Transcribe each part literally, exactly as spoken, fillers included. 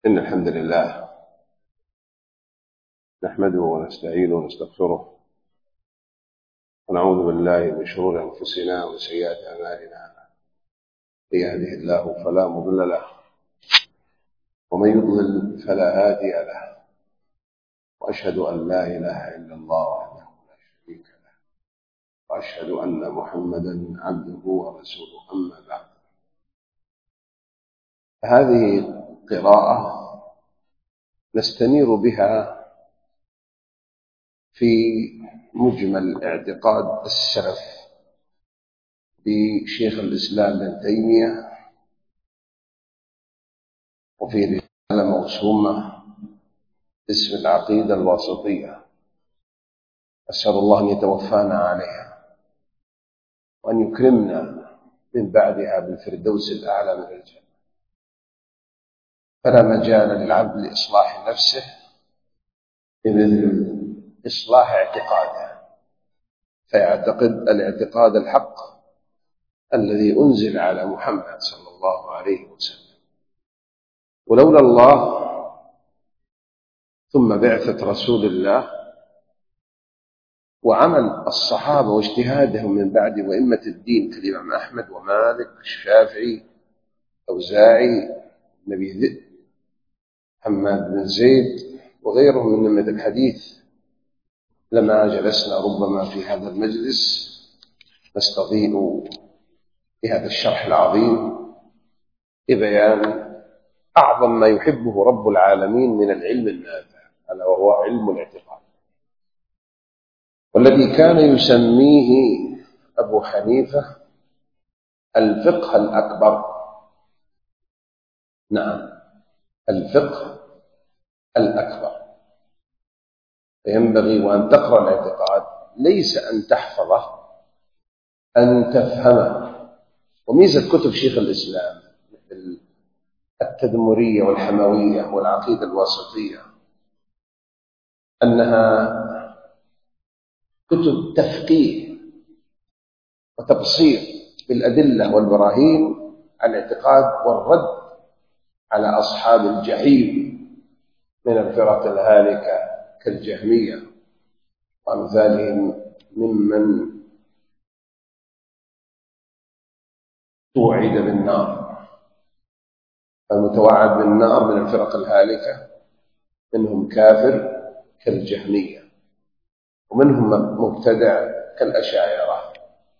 إن الحمد لله نحمده ونستعينه ونستغفره ونعوذ بالله من شرور أنفسنا وسيئات أعمالنا. من يهده الله فلا مضل له ومن يضلل فلا هادي له، وأشهد أن لا إله إلا الله وحده لا شريك له، وأشهد أن محمدا عبده ورسوله. أما بعد، هذه قراءة نستنير بها في مجمل اعتقاد السلف بشيخ الإسلام ابن تيمية، وفي رسالة موسومة اسم العقيدة الواسطية. أسأل الله أن يتوفانا عليها وأن يكرمنا من بعدها بالفردوس الأعلى من الجنة. فلا مجال للعبد لإصلاح نفسه بمثل إصلاح اعتقاده، فيعتقد الاعتقاد الحق الذي أنزل على محمد صلى الله عليه وسلم. ولولا الله ثم بعثة رسول الله وعمل الصحابة واجتهادهم من بعد وإمة الدين كالإمام أحمد ومالك الشافعي أوزاعي نبي ذئب حماد بن زيد وغيرهم من أئمة الحديث، لما جلسنا ربما في هذا المجلس نستضيء بهذا الشرح العظيم لبيان أعظم ما يحبه رب العالمين من العلم النافع، ألا وهو علم الاعتقاد، والذي كان يسميه أبو حنيفة الفقه الأكبر. نعم، الفقه الأكبر. فينبغي وأن تقرأ الاعتقاد ليس أن تحفظه، أن تفهمه. وميزة كتب شيخ الإسلام مثل التدمرية والحموية والعقيدة الواسطية أنها كتب تفقيه وتبصير بالأدلة والبراهين على الاعتقاد والرد على أصحاب الجحيم من الفرق الهالكة كالجهمية وأمثالهم ممن توعد بالنار. المتوعد بالنار من الفرق الهالكة منهم كافر كالجهمية، ومنهم مبتدع كالأشاعرة.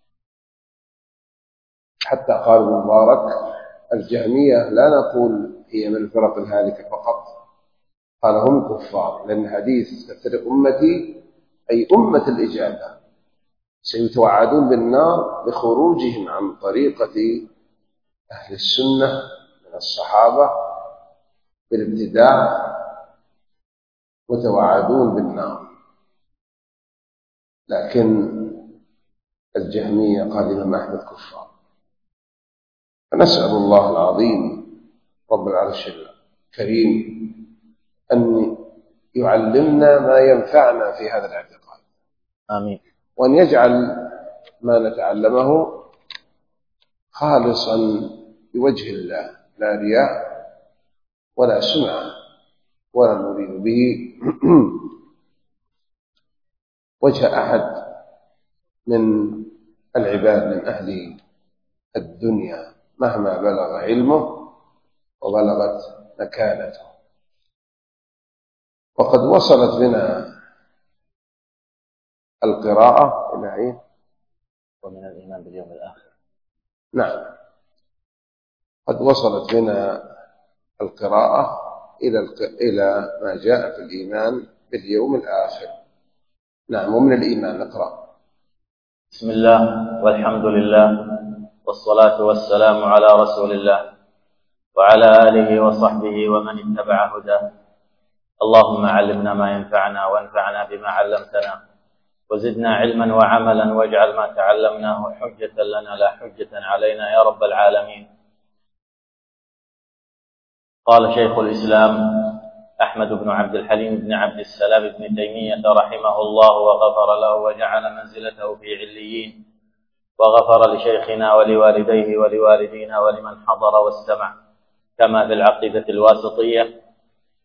حتى قال ابن مبارك الجهمية لا نقول هي من الفرق الهالكة فقط، قال هم كفار، لأن حديث تفترق أمتي أي أمة الإجابة سيتوعدون بالنار بخروجهم عن طريقة أهل السنة من الصحابة بالابتداع، متوعدون بالنار. لكن الجهمية قال الإمام أحمد كفار. فنسأل الله العظيم رب العرش الكريم أن يعلمنا ما ينفعنا في هذا الاعتقاد، آمين. وأن يجعل ما نتعلمه خالصا بوجه الله، لا رياء ولا سمعة، ولا نريد به وجه أحد من العباد من أهل الدنيا مهما بلغ علمه وبلغت مكانته. وقد وصلت بنا القراءة إلى إيه؟ ومن الإيمان باليوم الآخر. نعم، قد وصلت بنا القراءة إلى إلى ما جاء في الإيمان باليوم الآخر. نعم، ومن الإيمان نقرأ. بسم الله والحمد لله والصلاة والسلام على رسول الله وعلى آله وصحبه ومن اتبع هداه. اللهم علمنا ما ينفعنا وانفعنا بما علمتنا، وزدنا علما وعملا، واجعل ما تعلمناه حجة لنا لا حجة علينا يا رب العالمين. قال شيخ الإسلام أحمد بن عبد الحليم بن عبد السلام بن تيمية رحمه الله وغفر له وجعل منزلته في عليين، وغفر لشيخنا ولوالديه ولوالدينا ولمن حضر واستمع، كما في العقيدة الواسطية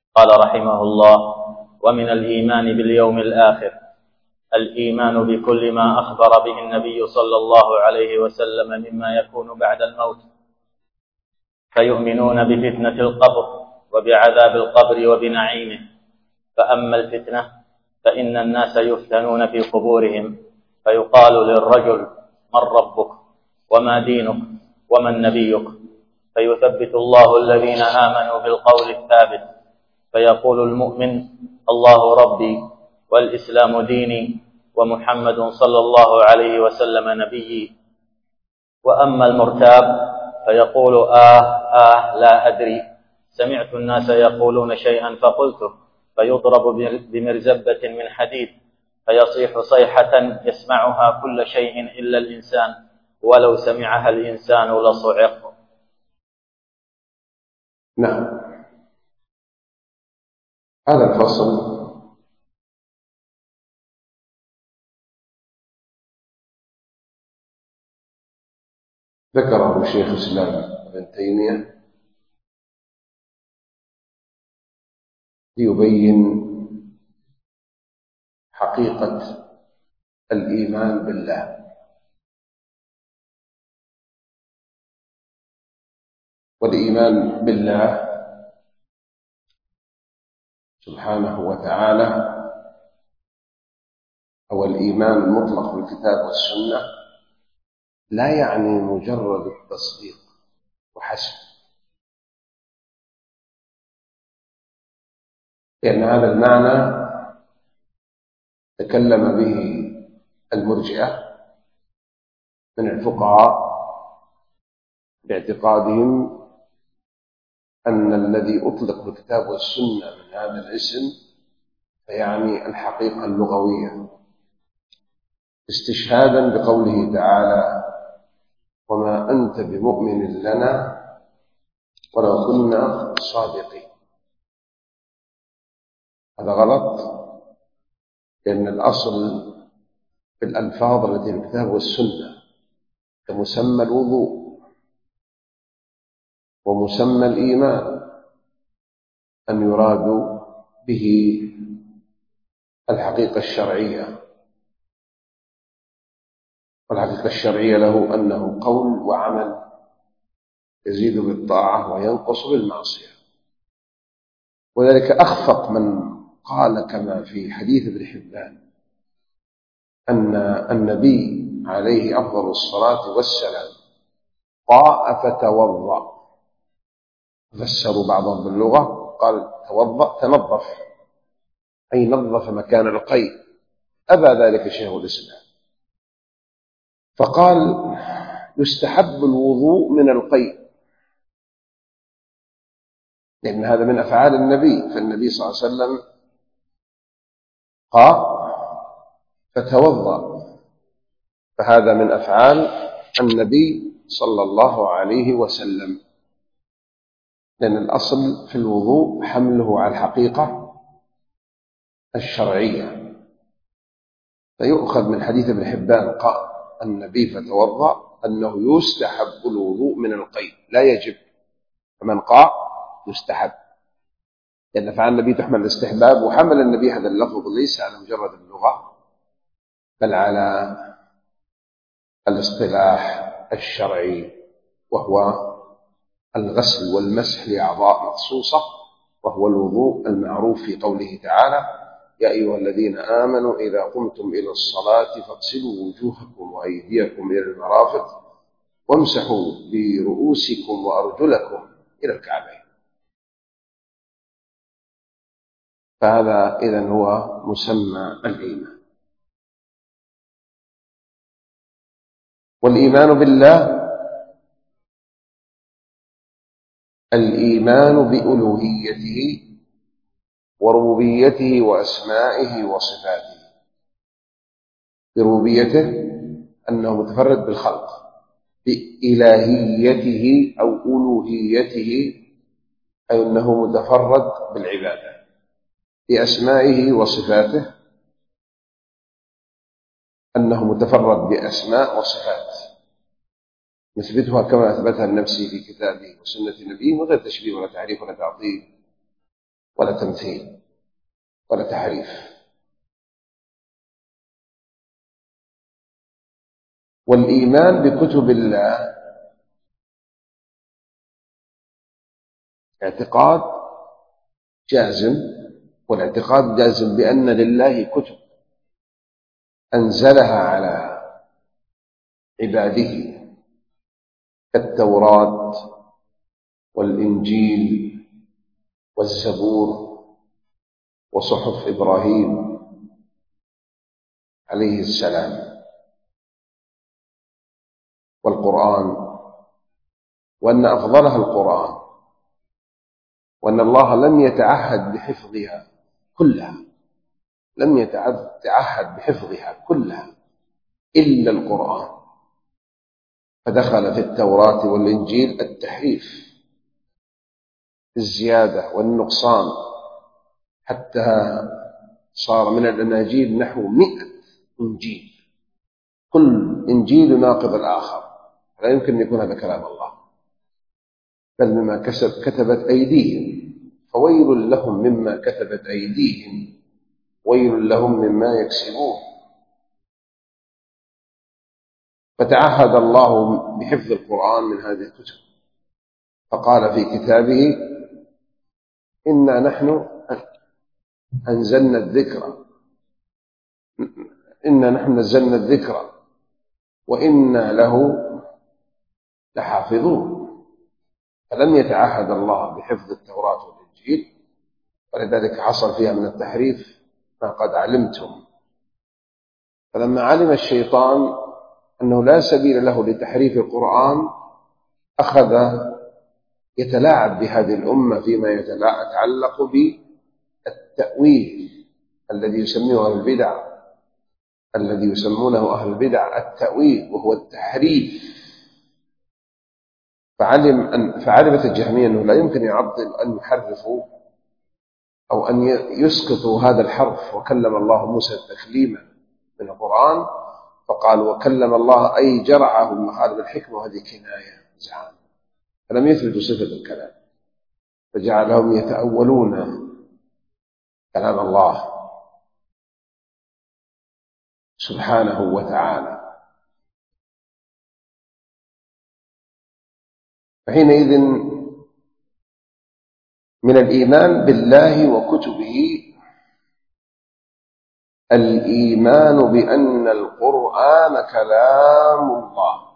قال رحمه الله: ومن الإيمان باليوم الآخر الإيمان بكل ما أخبر به النبي صلى الله عليه وسلم مما يكون بعد الموت، فيؤمنون بفتنة القبر وبعذاب القبر وبنعيمه. فأما الفتنة فإن الناس يفتنون في قبورهم، فيقال للرجل: من ربك وما دينك ومن نبيك؟ فيثبت الله الذين آمنوا بالقول الثابت، فيقول المؤمن: الله ربي والإسلام ديني ومحمد صلى الله عليه وسلم نبيي. وأما المرتاب فيقول: آه آه لا أدري، سمعت الناس يقولون شيئا فقلته، فيضرب بمرزبة من حديد فيصيح صيحة يسمعها كل شيء إلا الإنسان، ولو سمعها الإنسان لصعق. نعم. هذا الفصل ذكره شيخ الإسلام ابن تيمية ليبين حقيقة الإيمان بالله. والإيمان بالله سبحانه وتعالى أو الإيمان المطلق بالكتاب والسنة لا يعني مجرد التصديق وحسب، لأن هذا المعنى تكلم به المرجئة من الفقهاء باعتقادهم أن الذي أطلق بالكتاب والسنة من هذا الاسم فيعني الحقيقة اللغوية، استشهادا بقوله تعالى: وما أنت بمؤمن لنا ولو كنا صادقين. هذا غلط، لأن الأصل في الألفاظ التي في الكتاب والسنة كمسمى الوضوء ومسمى الإيمان أن يراد به الحقيقة الشرعية، والحقيقة الشرعية له أنه قول وعمل يزيد بالطاعة وينقص بالمعصية. ولذلك أخفق من قال كما في حديث ابن حبان أن النبي عليه أفضل الصلاة والسلام قاء فتوضأ، فسروا بعضهم باللغة قال توضأ تنظف، أي نظف مكان القيء، أبى ذلك شيخ الإسلام، فقال يستحب الوضوء من القيء، لأن هذا من أفعال النبي، فالنبي صلى الله عليه وسلم قاء فتوضأ، فهذا من أفعال النبي صلى الله عليه وسلم، لأن الأصل في الوضوء حمله على الحقيقة الشرعية. فيؤخذ من حديث ابن حبان قال النبي فتوضأ أنه يستحب الوضوء من القيء لا يجب، فمن قاء يستحب، لأن فعل النبي تحمل الاستحباب، وحمل النبي هذا اللفظ ليس على مجرد اللغة بل على الاصطلاح الشرعي، وهو الغسل والمسح لأعضاء مخصوصة، وهو الوضوء المعروف في قوله تعالى: يا أيها الذين آمنوا إذا قمتم إلى الصلاة فاغسلوا وجوهكم وأيديكم إلى المرافق وامسحوا برؤوسكم وأرجلكم إلى الكعبين. فهذا إذن هو مسمى الإيمان. والإيمان بالله الإيمان بألوهيته وربوبيته وأسمائه وصفاته. بربوبيته أنه متفرد بالخلق، بإلهيته أو ألوهيته أي أنه متفرد بالعبادة، بأسمائه وصفاته أنه متفرد بأسماء وصفات نثبتها كما أثبتها النفسي في كتابه وسنة نبيه، وغير تشبيه ولا تعريف ولا تعطيل ولا تمثيل ولا تحريف. والإيمان بكتب الله اعتقاد جازم، والاعتقاد جازم بأن لله كتب أنزلها على عباده كالتوراة والإنجيل والزبور وصحف إبراهيم عليه السلام والقرآن، وأن أفضلها القرآن، وأن الله لم يتعهد بحفظها كلها، لم يتعهد بحفظها كلها إلا القرآن، فدخل في التوراة والإنجيل التحريف، الزيادة والنقصان، حتى صار من الأناجيل نحو مئة إنجيل، كل إنجيل ناقض الآخر، لا يمكن أن يكون هذا كلام الله، بل مما كسب كتبت أيديهم، فويل لهم مما كتبت أيديهم ويل لهم مما يكسبون. فتعهد الله بحفظ القرآن من هذه الكتب، فقال في كتابه: إنا نحن أنزلنا الذكر إنا نحن نزلنا الذكر وإنا له لحافظون. فلم يتعهد الله بحفظ التوراة والإنجيل، ولذلك حصل فيها من التحريف ما قد علمتم. فلما علم الشيطان أنه لا سبيل له لتحريف القرآن، أخذ يتلاعب بهذه الأمة فيما يتعلق بالتأويل الذي يسميه أهل البدع الذي يسمونه أهل البدع التأويل، وهو التحريف. فعلم أن فعرفت الجهمية أنه لا يمكن يعطل أن يحرفوا أو أن يسقطوا هذا الحرف، وكلم الله موسى تكليما من القرآن، فقال وكلم الله أي جرعه المخالف الحكمة، وهذه كناية زعام، فلم يثبتوا صفة الكلام، فجعلهم يتأولون كلام الله سبحانه وتعالى. فحينئذ من الإيمان بالله وكتبه الإيمان بأن القرآن كلام الله،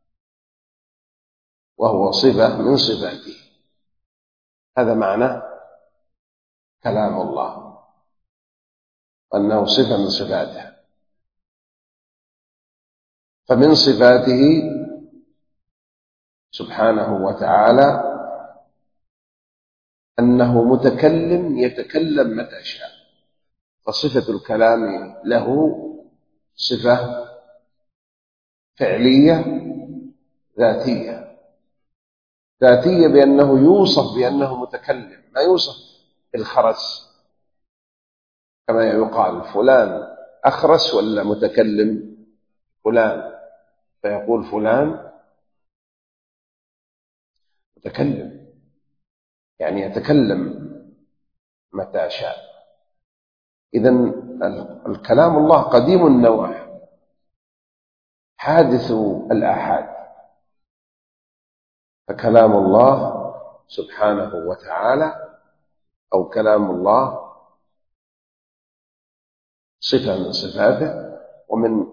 وهو صفة من صفاته، هذا معنى كلام الله، وأنه صفة من صفاته. فمن صفاته سبحانه وتعالى أنه متكلم يتكلم متى شاء، فصفة الكلام له صفة فعلية ذاتية، ذاتية بأنه يوصف بأنه متكلم، ما يوصف الخرس كما يقال فلان أخرس ولا متكلم فلان، فيقول فلان متكلم، يعني يتكلم متى شاء. إذن الكلام الله قديم النوع حادث الآحاد، فكلام الله سبحانه وتعالى أو كلام الله صفة من صفاته، ومن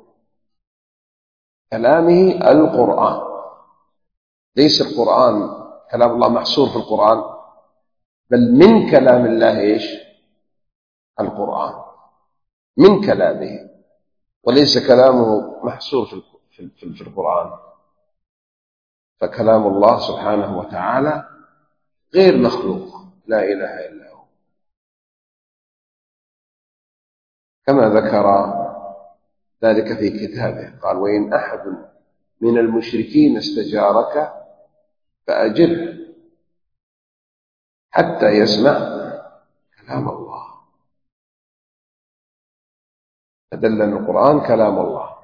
كلامه القرآن، ليس القرآن كلام الله محصور في القرآن، بل من كلام الله إيش؟ القرآن من كلامه، وليس كلامه محصور في في القرآن. فكلام الله سبحانه وتعالى غير مخلوق، لا إله إلا هو، كما ذكر ذلك في كتابه، قال وإن أحد من المشركين استجارك فأجره حتى يسمع كلام الله. فدل أن القرآن كلام الله.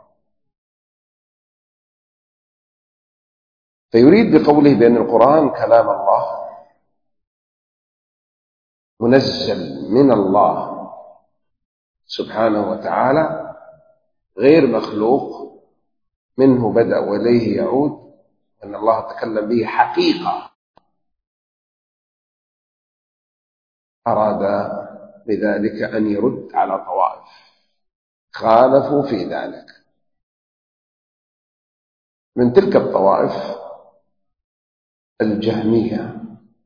فيريد بقوله بأن القرآن كلام الله منزل من الله سبحانه وتعالى غير مخلوق، منه بدأ وإليه يعود، أن الله تكلم به حقيقة. أراد بذلك أن يرد على طوائف خالفوا في ذلك. من تلك الطوائف الجهمية،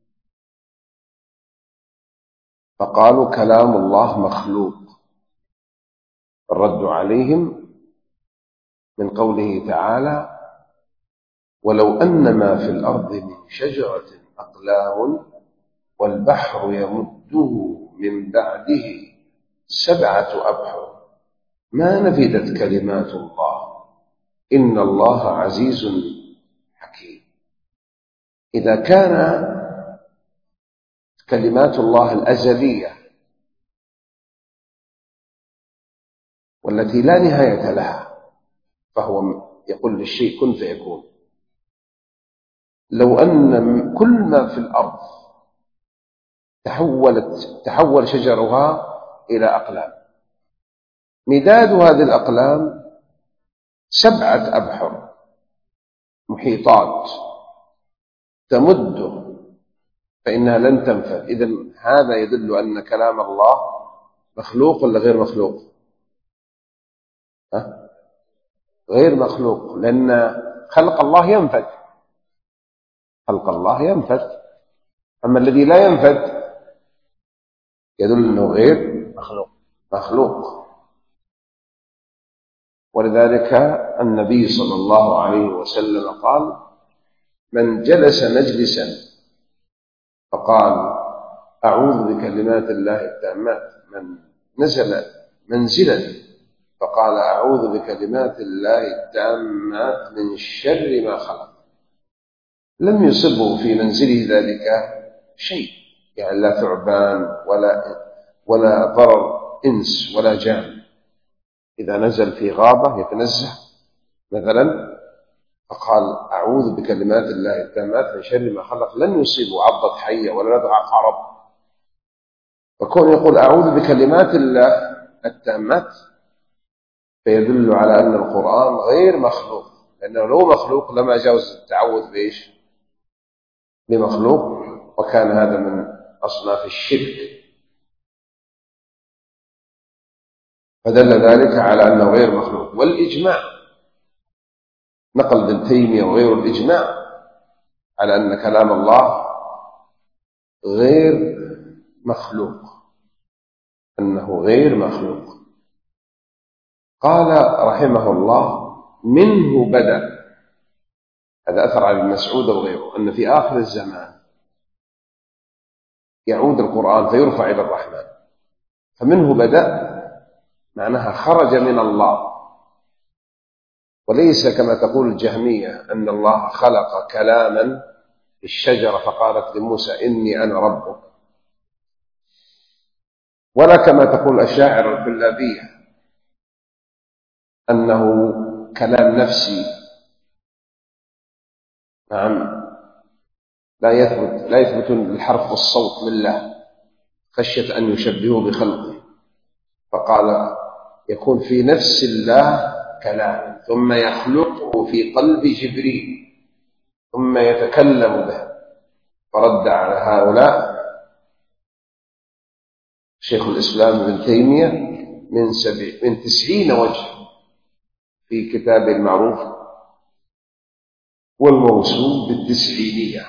فقالوا كلام الله مخلوق. الرد عليهم من قوله تعالى: ولو أن ما في الأرض من شجرة أقلام والبحر يمده من بعده سبعة أبحر ما نفدت كلمات الله إن الله عزيز حكيم. إذا كان كلمات الله الأزلية والتي لا نهاية لها، فهو يقول للشيء كن فيكون. لو أن كل ما في الأرض تحولت تحول شجرها إلى أقلام، مداد هذه الأقلام سبعة أبحر محيطات تمده، فإنها لن تنفذ. إذن هذا يدل أن كلام الله مخلوق ولا غير مخلوق؟ ها؟ غير مخلوق، لأن خلق الله ينفذ، خلق الله ينفذ، أما الذي لا ينفذ يدل أنه غير مخلوق مخلوق. ولذلك النبي صلى الله عليه وسلم قال: من جلس مجلسا فقال أعوذ بكلمات الله التامات، من نزل منزلا فقال أعوذ بكلمات الله التامات من شر ما خلق، لم يصبه في منزله ذلك شيء، يعني لا ثعبان ولا ولا ضرر إنس ولا جان. إذا نزل في غابة يتنزه مثلا فقال أعوذ بكلمات الله التامات من شر ما خلق، لن يصيبه عضة حية ولا لدغ عقرب. وكون يقول أعوذ بكلمات الله التامات فيدل على أن القرآن غير مخلوق، لأنه لو مخلوق لما جاوز التعوذ بإيش؟ بمخلوق، وكان هذا من أصناف الشرك. فدل ذلك على أنه غير مخلوق. والإجماع نقل ابن تيمية وغير الإجماع على أن كلام الله غير مخلوق، أنه غير مخلوق. قال رحمه الله: منه بدأ. هذا أثر عن ابن مسعود وغيره، أن في آخر الزمان يعود القرآن فيرفع إلى الرحمن، فمنه بدأ معناها خرج من الله، وليس كما تقول الجهمية أن الله خلق كلاما في الشجرة فقالت لموسى إني أنا ربك، ولا كما تقول الأشاعرة الكلابية أنه كلام نفسي. نعم، لا يثبت لا يثبت الحرف والصوت لله خشية أن يشبهه بخلقه، فقال يكون في نفس الله كلام ثم يخلقه في قلب جبريل ثم يتكلم به. فرد على هؤلاء شيخ الإسلام ابن تيمية من, من تسعين وجه في كتابه المعروف والموسوم بالتسعينية.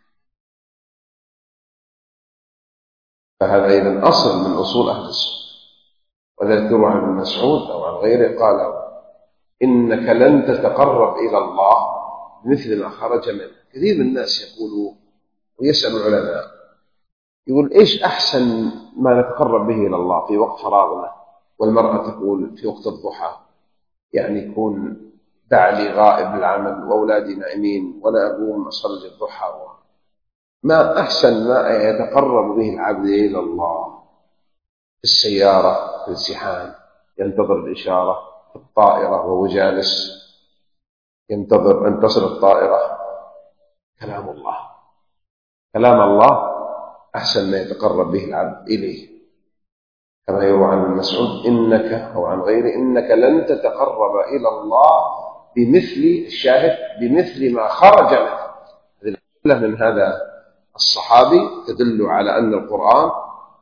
فهذا إذن أصل من أصول أهل السنة. وذلك يروى عن ابن مسعود أو عن غيره قال إنك لن تتقرب إلى الله مثل ما خرج منه. كثير من الناس يقولوا ويسأل العلماء يقول إيش أحسن ما نتقرب به إلى الله في وقت فراغنا؟ والمرأة تقول في وقت الضحى، يعني يكون بعلي غائب العمل وأولادي نائمين ولا أقوم أصلي الضحى. ما أحسن ما يتقرب به العبد إلى الله؟ في السيارة، في الزحام ينتظر الإشارة، في الطائرة وهو جالس ينتظر أن تصل الطائرة. كلام الله كلام الله أحسن ما يتقرب به العبد إليه، كما يروى عن ابن مسعود إنك أو عن غيره إنك لن تتقرب إلى الله بمثل الشاهد بمثل ما خرج منه. هذه الجملة من هذا الصحابي تدل على أن القرآن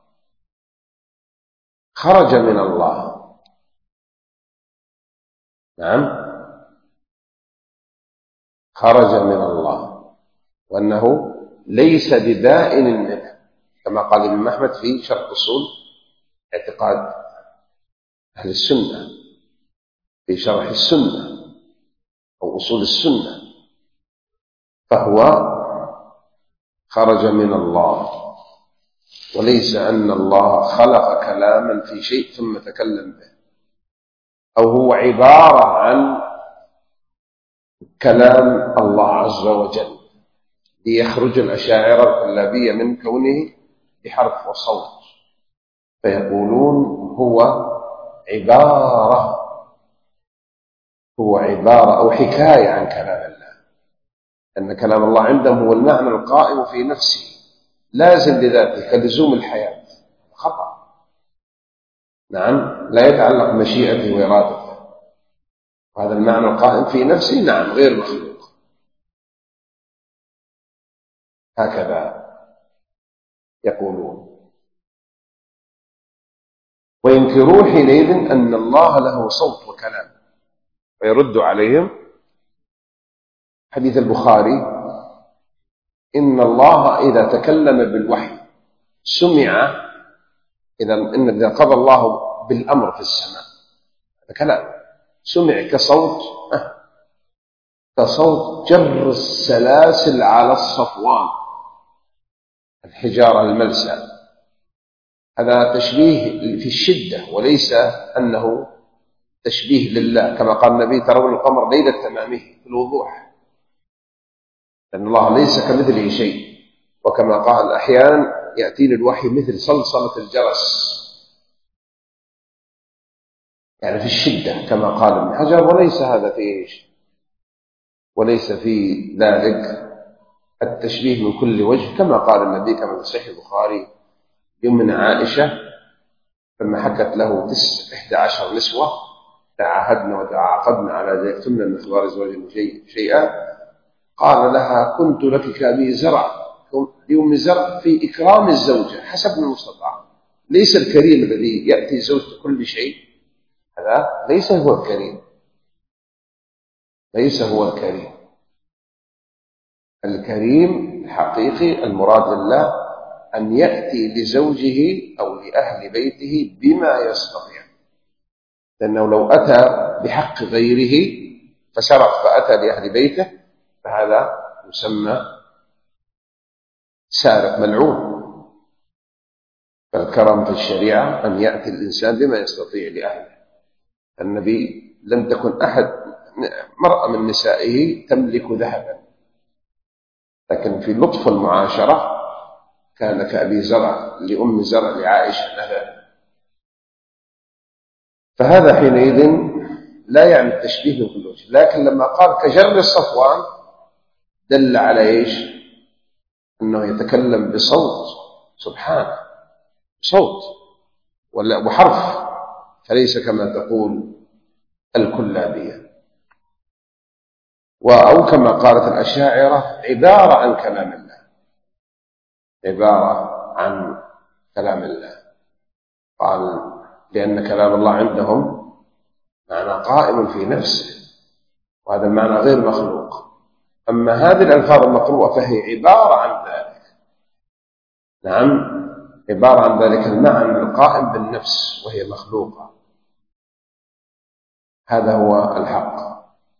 خرج من الله. نعم، خرج من الله، وأنه ليس ببائن منه، كما قال ابن أحمد في شرح أصول اعتقاد أهل السنة، في شرح السنة أو أصول السنة، فهو خرج من الله، وليس أن الله خلق كلاما في شيء ثم تكلم به، أو هو عبارة عن كلام الله عز وجل، ليخرج الأشاعرة الكلابية من كونه بحرف وصوت، فيقولون هو عبارة هو عبارة أو حكاية عن كلام الله، أن كلام الله عندهم هو المعنى القائم في نفسه لازم لذاته كلزوم الحياة. خطأ. نعم، لا يتعلق مشيئته وإرادته، وهذا المعنى القائم في نفسه نعم غير مخلوق. هكذا يقولون، وينكرون حينئذ أن الله له صوت وكلام، ويرد عليهم حديث البخاري إن الله إذا تكلم بالوحي سمع، إذا إن إذا قضى الله بالأمر في السماء هذا كلام سمع كصوت كصوت جر السلاسل على الصفوان، الحجارة الملسى. هذا تشبيه في الشدة وليس أنه تشبيه لله، كما قال النبي ترون القمر ليلة تمامه في الوضوح، لأن الله ليس كمثله شيء. وكما قال أحيانا يأتيني الوحي مثل صلصلة الجرس، يعني في الشدة كما قال ابن حجر، وليس هذا في إيش، وليس في ذلك التشبيه من كل وجه، كما قال النبي كما في صحيح البخاري يوم عائشة لما حكت له تس إحدى عشر نسوة تعاهدنا وتعاقدنا على أن يكتمن من أخبار زوجهم شيئا، قال لها كنت لك كأبي زرع يوم زرع في إكرام الزوجة حسب المستطاع، ليس الكريم الذي يأتي زوجته كل شيء، هذا ليس هو الكريم، ليس هو الكريم. الكريم الحقيقي المراد لله أن يأتي لزوجه أو لأهل بيته بما يستطيع، لأنه لو أتى بحق غيره فسرق فأتى لأهل بيته فهذا يسمى سارق ملعون. فالكرم في الشريعة أن يأتي الإنسان بما يستطيع لأهله. النبي لم تكن أحد مرأة من نسائه تملك ذهبا، لكن في لطف المعاشرة كان كأبي زرع لأم زرع لعائشة مثلا. فهذا حينئذ لا يعني التشبيه من كل وجه، لكن لما قال كجر الصفوان دل على إيش؟ أنه يتكلم بصوت سبحانه، صوت وحرف، فليس كما تقول الكلابية، أو كما قالت الأشاعرة عبارة عن كلام الله، عبارة عن كلام الله. قال لأن كلام الله عندهم معنى قائم في نفسه، وهذا المعنى غير مخلوق. أما هذه الألفاظ المقروءة فهي عبارة عن ذلك، نعم عبارة عن ذلك المعنى القائم بالنفس وهي مخلوقة. هذا هو الحق،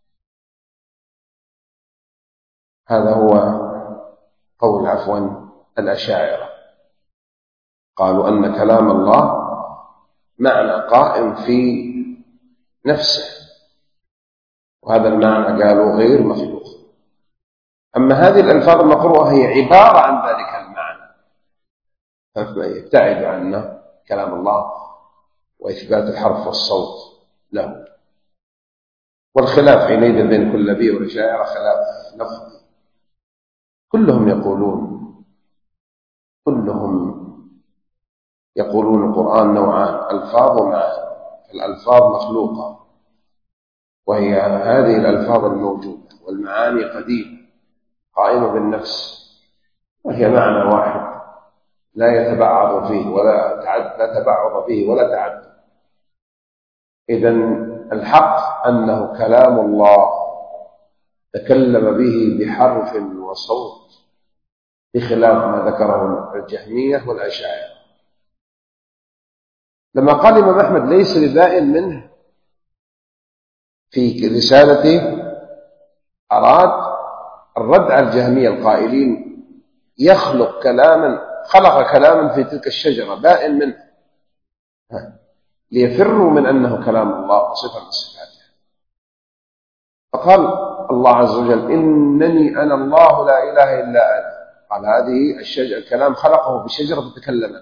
هذا هو قول عفوا الأشاعرة، قالوا أن كلام الله معنى قائم في نفسه، وهذا المعنى قالوا غير مخلوق. أما هذه الألفاظ المقروءة هي عبارة عن ذلك المعنى، فيبتعد عنه كلام الله وإثبات الحرف والصوت له. والخلاف حينئذ بين كلابية والأشاعرة خلاف لفظي، كلهم يقولون كلهم يقولون القرآن نوعان، ألفاظ ومعاني. الألفاظ مخلوقة وهي هذه الألفاظ الموجودة، والمعاني قديمة قائمة بالنفس وهي معنى واحد لا يتبعض فيه ولا تعد لا تبعض فيه ولا تعد. إذن الحق أنه كلام الله تكلم به بحرف وصوت، بخلاف ما ذكره الجهمية والأشاعرة. لما قال الإمام أحمد ليس ببائن منه في رسالته، أراد الرد على الجهمية القائلين يخلق كلاما، خلق كلاما في تلك الشجرة بائن منه، ليفروا من أنه كلام الله صفة من صفاته. فقال الله عز وجل إنني أنا الله لا إله إلا أنا. قال هذه الشجرة الكلام خلقه بشجرة تكلمت،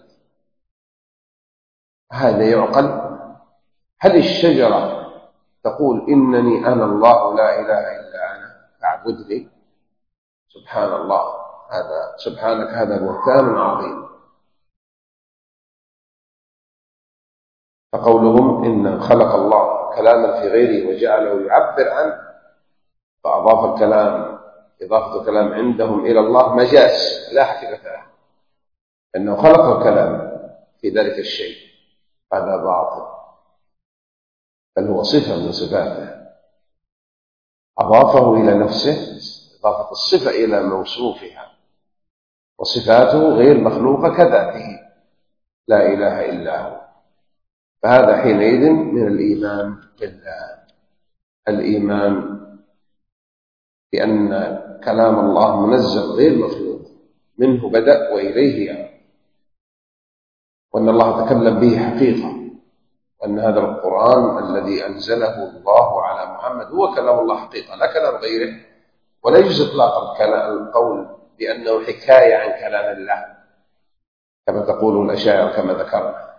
هذا يعقل؟ هل الشجرة تقول إنني أنا الله لا إله إلا أنا فاعبدني؟ سبحان الله، هذا سبحانك هذا بهتان عظيم. فقولهم إن خلق الله كلاما في غيره وجعله يعبر عنه، فأضاف الكلام إضافة الكلام عندهم إلى الله مجاز لا حقيقة له، أنه خلق الكلام في ذلك الشيء، هذا باطل، بل هو صفة من صفاته أضافه إلى نفسه، إضافة الصفة إلى موصوفها، وصفاته غير مخلوقة كذاته لا إله إلا هو. فهذا حينئذ من الإيمان بالله، الإيمان بأن كلام الله منزل غير مخلوق، منه بدأ وإليه يعني، وأن الله تكلم به حقيقة، وأن هذا القرآن الذي أنزله الله على محمد هو كلام الله حقيقة لا كلام غيره. ولا يجوز إطلاق القول بأنه حكاية عن كلام الله كما تقول الأشاعرة كما ذكرنا،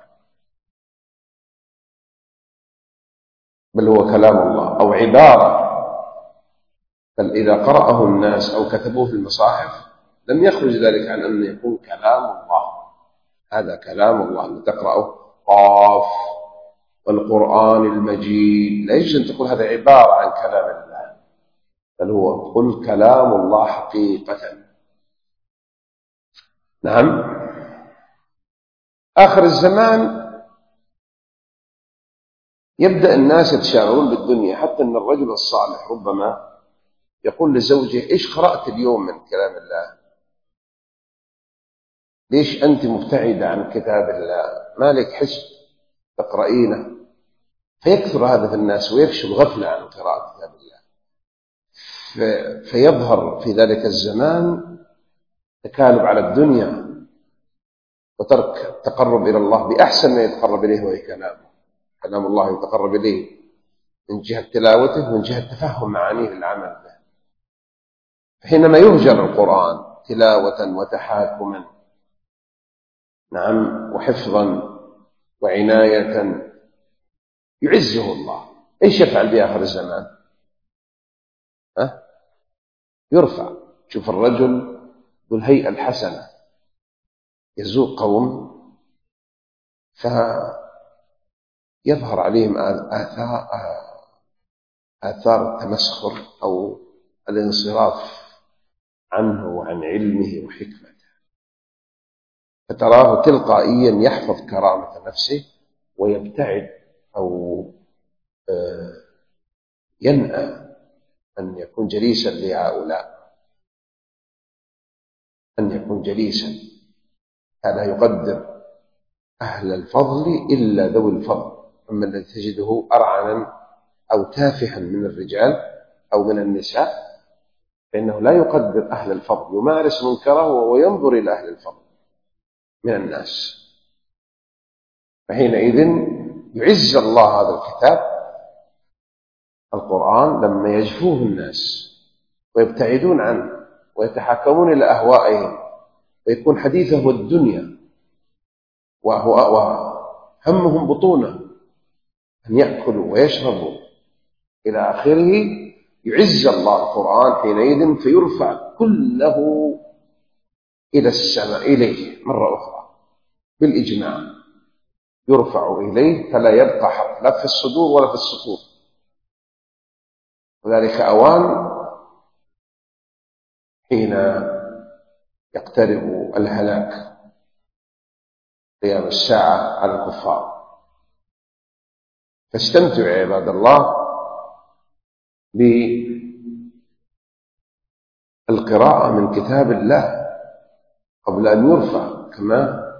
بل هو كلام الله أو عبارة، بل إذا قرأه الناس أو كتبوه في المصاحف لم يخرج ذلك عن أن يكون كلام الله. هذا كلام الله اللي تقرأه قاف والقرآن المجيد، لا يجوز أن تقول هذا عبارة عن كلام الله، بل هو قل كلام الله حقيقة. نعم. آخر الزمان يبدأ الناس يتشاغلون بالدنيا، حتى أن الرجل الصالح ربما يقول لزوجه إيش قرأت اليوم من كلام الله؟ ليش أنت مبتعدة عن كتاب الله؟ ما لك حسب تقرأينه؟ فيكثر هذا في الناس ويكشف غفلة عن قراءة كتاب الله. فيظهر في ذلك الزمان تكالب على الدنيا وترك التقرب إلى الله بأحسن ما يتقرب إليه وهي كلامه. كلام الله يتقرب إليه من جهة تلاوته ومن جهة تفهم معانيه للعمل به. حينما يهجر القرآن تلاوة وتحاكما نعم وحفظا وعناية يعزه الله، ايش يفعل بآخر الزمان؟ ها؟ يرفع. شوف الرجل ذو الهيئة الحسنة يزوق قوم فيظهر عليهم آثار آثار التمسخر أو الانصراف عنه وعن علمه وحكمته، فتراه تلقائيا يحفظ كرامة نفسه ويبتعد أو ينأى أن يكون جليسا لهؤلاء، أن يكون جليسا. هذا يقدر أهل الفضل إلا ذوي الفضل، أما الذي تجده أرعنا أو تافها من الرجال أو من النساء فإنه لا يقدر أهل الفضل، يمارس منكره وينظر إلى أهل الفضل من الناس. فحينئذ يعز الله هذا الكتاب القرآن لما يجفوه الناس ويبتعدون عنه ويتحاكمون إلى أهوائهم ويكون حديثه هو الدنيا وهمهم بطونه أن يأكلوا ويشربوا إلى آخره. يعز الله القرآن حينئذ فيرفع كله إلى السماء إليه مرة أخرى بالإجماع، يرفع إليه فلا يبقى حرف لا في الصدور ولا في السطور. وذلك أوان حين يقترب الهلاك، قيام الساعة على الكفار. فاستمتعوا يا عباد الله بالقراءة من كتاب الله قبل أن يرفع، كما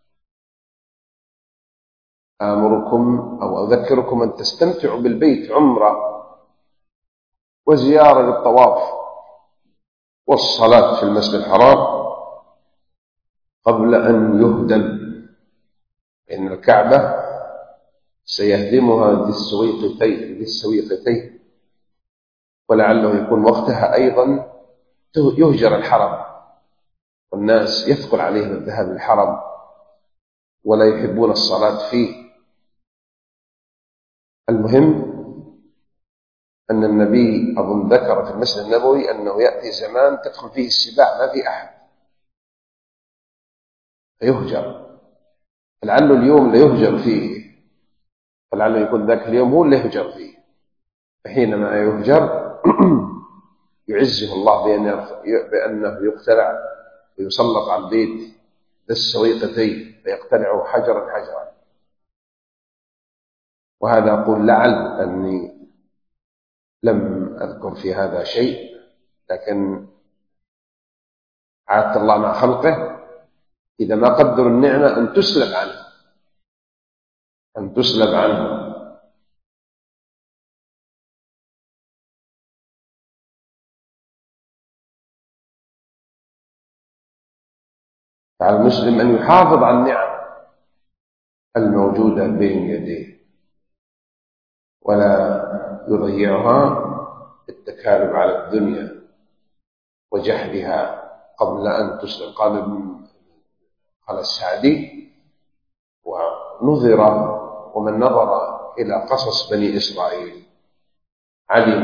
آمركم أو أذكركم أن تستمتعوا بالبيت عمرة وزيارة للطواف والصلاة في المسجد الحرام قبل أن يهدم، إن الكعبة سيهدمها ذي السويقتين ذي السويقتين ولعله يكون وقتها أيضا يهجر الحرم، والناس يثقل عليهم الذهاب للحرم ولا يحبون الصلاة فيه. المهم أن النبي أظن ذكر في المسجد النبوي أنه يأتي زمان تدخل فيه السباع ما في أحد فيهجر، فلعله اليوم لا يهجر فيه، فلعله يكون ذاك اليوم هو اللي يهجر فيه. فحينما يهجر يعزه الله بأنه يقتلع ويسلط على البيت ذي السويقتين فيقتلعه حجرا حجرا. وهذا أقول لعل أني لم أذكر في هذا شيء، لكن عادة الله مع خلقه إذا ما قدروا النعمة أن تسلب عنه أن تسلب عنه. فعلى المسلم أن يحافظ على النعم الموجودة بين يديه ولا يضيعها بالتكالب على الدنيا وجحدها قبل أن تسلب. قال قال السعدي: ونظر ومن نظر إلى قصص بني إسرائيل علم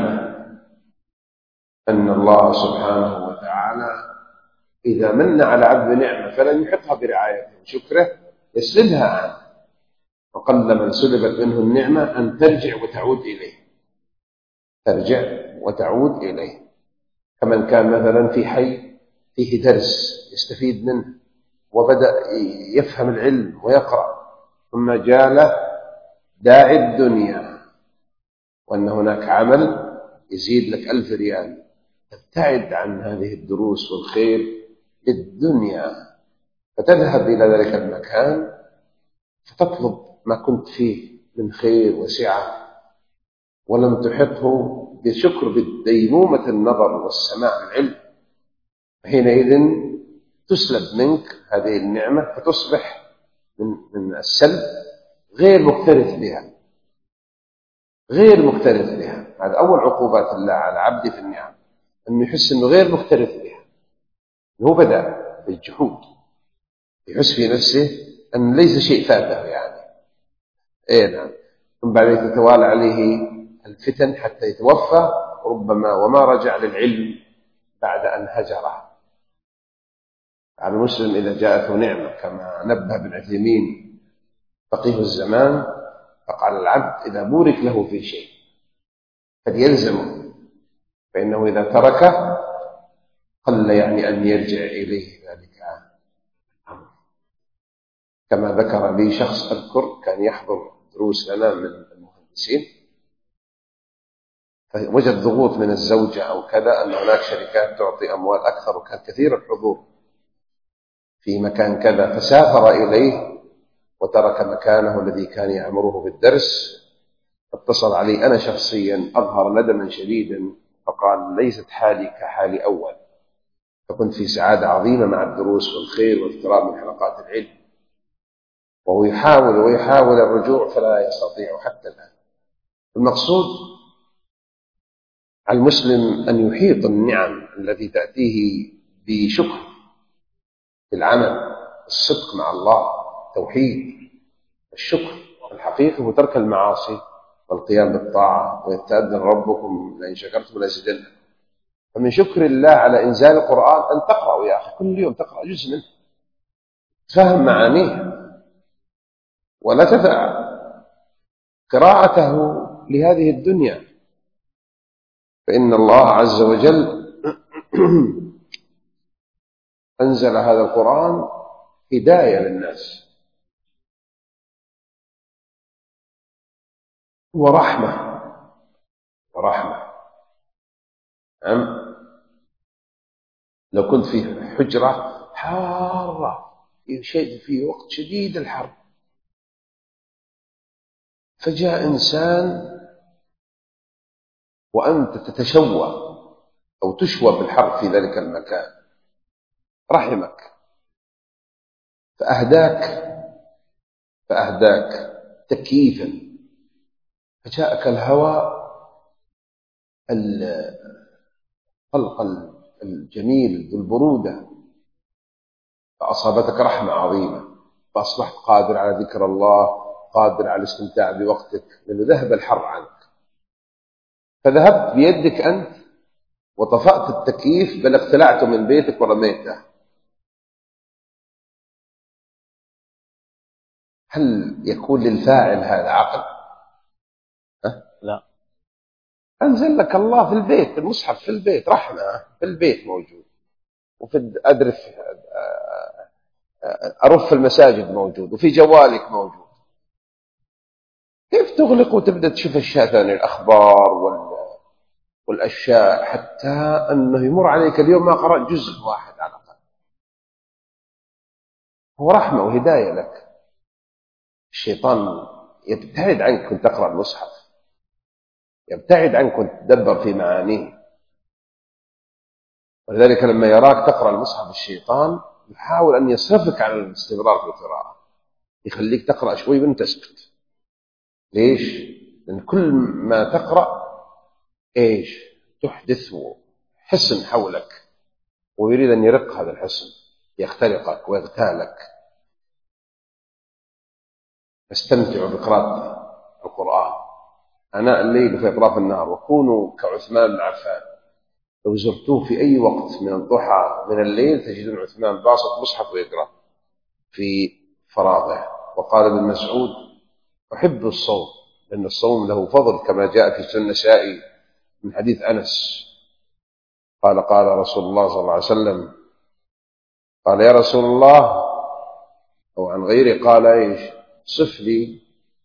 أن الله سبحانه وتعالى إذا من على عبد نعمة فلن يحطها برعايته وشكره يسلبها عنه، وقل من سلبت منه النعمة أن ترجع وتعود إليه ترجع وتعود إليه. كمن كان مثلا في حي فيه درس يستفيد منه وبدأ يفهم العلم ويقرأ، ثم جاء داعي الدنيا وأن هناك عمل يزيد لك ألف ريال، تبتعد عن هذه الدروس والخير للدنيا، فتذهب إلى ذلك المكان فتطلب ما كنت فيه من خير وسعة ولم تحطه بشكر بديمومة النظر والسماع العلم. حينئذ تسلب منك هذه النعمة فتصبح من, من السلب غير مكترث بها غير مكترث بها. هذا أول عقوبات الله على عبده في النعم، أنه يحس أنه غير مكترث بها. هو بدأ بالجحود، يحس في نفسه أن ليس شيء فاته يعني إيه نعم. ثم بعد تتوالى عليه الفتن حتى يتوفى ربما وما رجع للعلم بعد أن هجره. على المسلم إذا جاءته نعمة كما نبه ابن عثيمين فقيه الزمان فقال: العبد إذا بورك له في شيء فليلزمه، فإنه إذا تركه قل يعني أن يرجع إليه ذلك الأمر. كما ذكر لي شخص أذكر كان يحضر دروس لنا من المهندسين، فوجد ضغوط من الزوجة أو كذا أن هناك شركات تعطي أموال أكثر، وكان كثير الحضور في مكان كذا، فسافر إليه وترك مكانه الذي كان يعمره بالدرس. اتصل علي أنا شخصيا أظهر ندما شديدا فقال: ليست حالي كحال أول، فكنت في سعادة عظيمة مع الدروس والخير والاقتراب من حلقات العلم، وهو يحاول ويحاول الرجوع فلا يستطيع حتى الآن. المقصود على المسلم أن يحيط النعم التي تأتيه بشكر بالعمل، الصدق مع الله، توحيد. الشكر الحقيقي هو ترك المعاصي والقيام بالطاعة، ويتأذن ربكم لئن شكرتم لأزيدنكم. فمن شكر الله على إنزال القرآن أن تقرأ يا أخي، كل يوم تقرأ جزء منه، تفهم معانيه، ولا تدع قراءته لهذه الدنيا، فإن الله عز وجل أنزل هذا القرآن هداية للناس ورحمة ورحمة. نعم، لو كنت في حجرة حارة شيء في وقت شديد الحر، فجاء إنسان وأنت تتشوى أو تشوى بالحر في ذلك المكان، رحمك فأهداك فأهداك تكييفا، فجاءك الهواء الطلق الجميل ذو البرودة، فأصابتك رحمة عظيمة، فأصبحت قادر على ذكر الله، قادر على الاستمتاع بوقتك، لأنه ذهب الحر عنك. فذهبت بيدك أنت وطفأت التكييف، بل اقتلعته من بيتك ورميته. هل يكون للفاعل هذا عقل؟ أه؟ لا. أنزل لك الله في البيت، المصحف في البيت، رحمة في البيت موجود، وفي أدرف أرف المساجد موجود، وفي جوالك موجود. كيف تغلق وتبدأ تشوف أشياء ثانية، الأخبار والأشياء، حتى أنه يمر عليك اليوم ما قرأت جزء واحد على الأقل. هو رحمة وهداية لك. الشيطان يبتعد عنك كنت تقرأ المصحف، يبتعد عنك كنت تدبر في معانيه، ولذلك لما يراك تقرأ المصحف الشيطان يحاول أن يصرفك عن الاستمرار في القراءة، يخليك تقرأ شوي وانت تسكت. ليش؟ لأن كل ما تقرأ إيش تحدث حصن حولك، ويريد أن يرق هذا الحصن، يخترقك ويغتالك. فاستمتعوا بقراءة القرآن آناء الليل وفي أطراف النهار، وكونوا كعثمان بن عفان، لو زرتوه في أي وقت من الضحى من الليل تجدون عثمان باسط مصحف ويقرأ في فراغه. وقال ابن مسعود: أحب الصوم، لأن الصوم له فضل، كما جاء في سنن النسائي من حديث أنس قال: قال رسول الله صلى الله عليه وسلم، قال: يا رسول الله، أو عن غيره قال: إيش؟ صف لي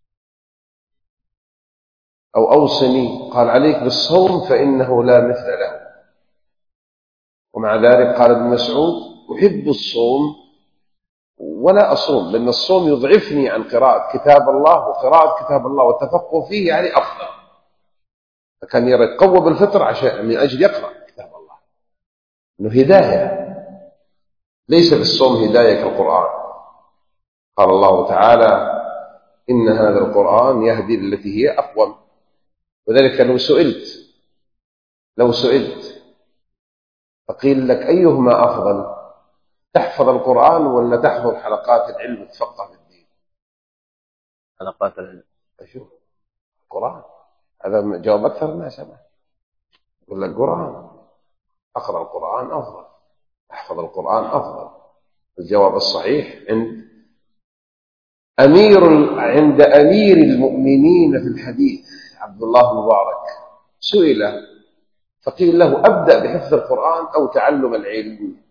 أو أوصني. قال: عليك بالصوم فإنه لا مثل له. ومع ذلك قال ابن مسعود: أحب الصوم ولا أصوم، لأن الصوم يضعفني عن قراءة كتاب الله، وقراءة كتاب الله والتفقه فيه يعني أفضل. فكان يرى يتقوى بالفطر عشان من أجل يقرأ كتاب الله، إنه هداية، ليس بالصوم هداية كالقرآن. قال الله تعالى: إن هذا القرآن يهدي للتي هي أقوم. وذلك لو سئلت لو سئلت فقيل لك أيهما أفضل، تحفظ القرآن ولا تحضر حلقات العلم وتفقه في الدين؟ حلقات العلم. أشوف القرآن، هذا جواب أكثر الناس. أنا يقول لك القرآن، أقرأ القرآن أفضل، أحفظ القرآن أفضل. الجواب الصحيح عند أمير عند أمير المؤمنين في الحديث عبد الله المبارك، سئل فقيل له: أبدأ بحفظ القرآن أو تعلم العلم؟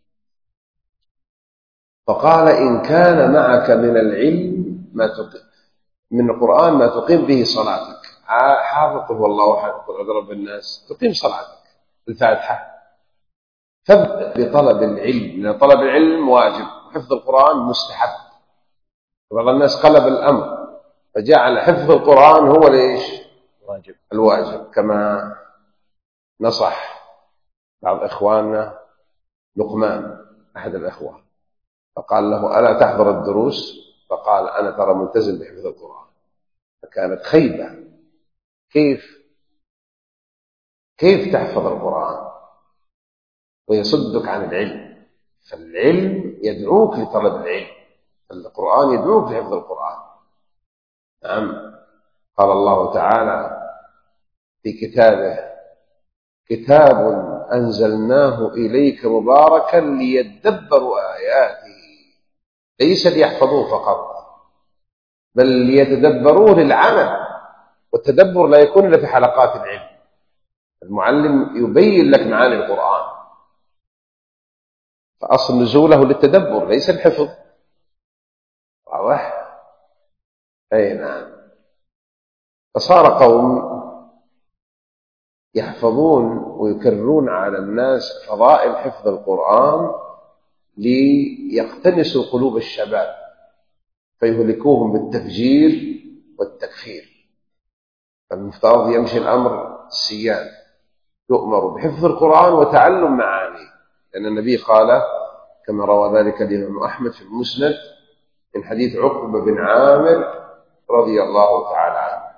فقال: إن كان معك من العلم ما تقيم من القرآن ما تقيم به صلاتك، حافظ قل هو الله أحد قل أعوذ برب الناس، تقيم صلاتك الفاتحة، فابدأ بطلب العلم، لأن طلب العلم واجب وحفظ القرآن مستحب. بعض الناس قلب الأمر فجعل حفظ القرآن هو ليش؟ واجب. الواجب. كما نصح بعض إخواننا لقمان أحد الإخوة، فقال له: ألا تحضر الدروس؟ فقال: أنا ترى ملتزم بحفظ القرآن. فكانت خيبة، كيف كيف تحفظ القرآن ويصدك عن العلم؟ فالعلم يدعوك لطلب العلم، القرآن يدعوك لحفظ القرآن. نعم. قال الله تعالى في كتابه: كتاب أنزلناه إليك مباركا ليدبروا آياته، ليس ليحفظوه فقط بل ليتدبروه للعمل، والتدبر لا يكون إلا في حلقات العلم. المعلم يبين لك معاني القرآن، فأصل نزوله للتدبر ليس الحفظ. واضح؟ أي نعم. فصار قوم يحفظون ويكررون على الناس فضائل حفظ القرآن ليقتنسوا قلوب الشباب فيهلكوهم بالتفجير والتكفير. فالمفترض يمشي الأمر السيان، يؤمر بحفظ القرآن وتعلم معانيه، لأن النبي قال كما روى ذلك الإمام أحمد في المسند من حديث عقبة بن عامر رضي الله تعالى عنه